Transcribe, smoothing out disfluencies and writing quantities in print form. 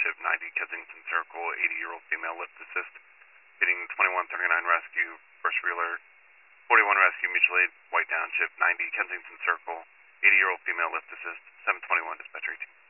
Township, 90 Kensington Circle, 80-year-old female lift assist. Getting 2139 rescue, first alert. 41 rescue, mutual aid, White Township, 90 Kensington Circle, 80-year-old female lift assist, 721 dispatcher 18.